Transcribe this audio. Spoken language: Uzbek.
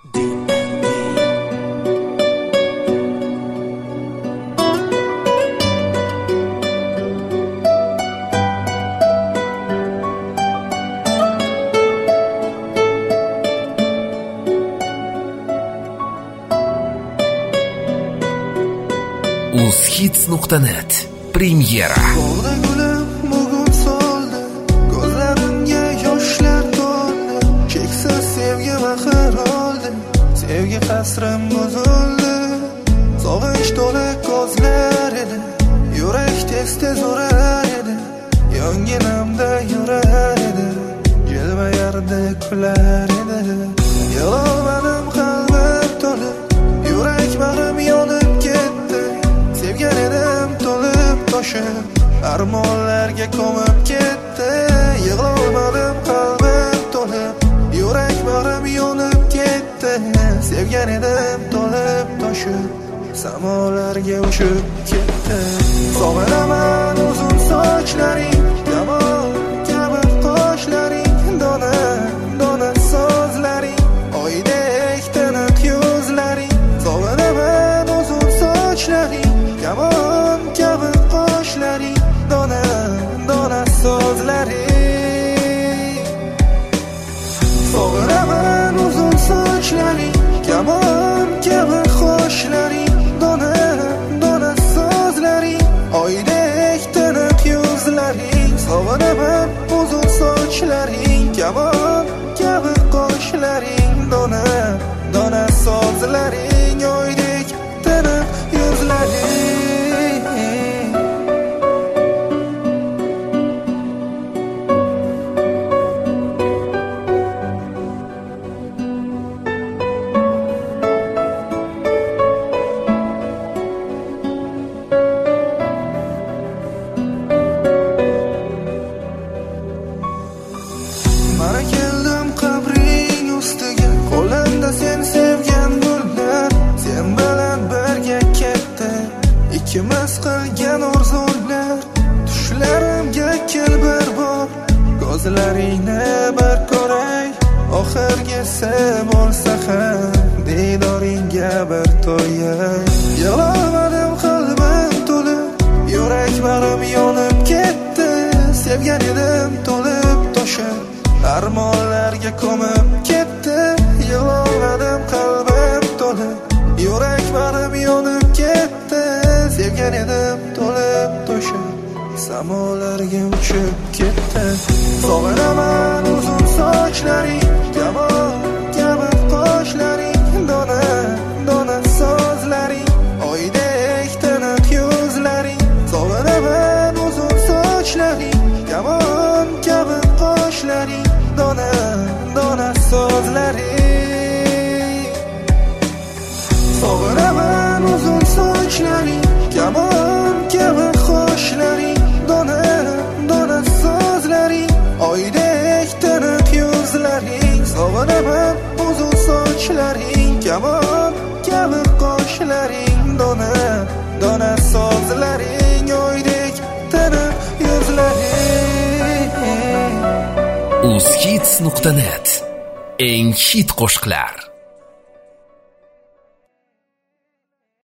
Uzhits.net Premyera. Bog'da gulim bugun soldi, ko'zlarimga yoshlar to'ldi. Cheksiz sevgi mehr oldi, sevgi qasrim buzildi. Sog'inch to'la ko'zlar edi, yurak tez-tez urar edi. Yonginamda yurar edi, jilmayardi kular edi. Yig'lolmadim qalbim to'lib, yurak bag'rim yonib ketdi. Sevgan edim to'lib toshib, armonlarga ko'mib ketdi. Yig'lolmadim qalbim to'lib, yurak bag'rim yonib ketdi. Sevgan edim to'lib toshib, samolarga uchib ketdi. Sog'inaman uzun sochlaring, kamon kabi qoshlaring, dona dona so'zlaring, oydek tiniq yuzlaring. Sog'inaman uzun sochlaring, kamon kabi qoshlaring, dona dona so'zlaring. Sog'inaman uzun sochlaring, kamon kabi qoshlaring, dona dona so'zlaring, oydek tiniq yuzlaring. Sog'inaman uzun sochlaring, kamon kabi qoshlaring, dona dona so'zlaring, oydek tiniq yuzlaring. Mana keldim qabring ustiga, qo'limda sen sevgan gullar. Sen bilan birga ketdi ikkimiz qilgan orzular. Tushlarimga kel bir bor, ko'zlaringni bir ko'ray. Oxirgisi bo'lsa ham diydoringga bir to'yay. Yig'lolmadim qalbim to'lib, yurak bag'rim yonib ketdi. Sevgan edim to'lib toshib, armonlarga ko'mib ketdi. Yig'lolmadim qalbim to'lib, yurak bag'rim yonib ketdi. Sevgan edim to'lib toshib, samolarga uchib ketdi. Sog'inaman uzun sochlaring, kamon kabi qoshlaring, dona dona so'zlaring, oydek tiniq yuzlaring. Sog'inaman uzun sochlaring, kamon kabi qoshlaring, dona dona so'zlaring. Sog'inaman uzun sochlaring, kamon kabi qoshlaring, dona dona so'zlaring, oydek tiniq yuzlaring. Sog'inaman uzun sochlaring, kamon kabi qoshlaring, dona dona so'zlaring, oydek tiniq yuzlaring. Uzhits.net Eng hit qo'shiqlar.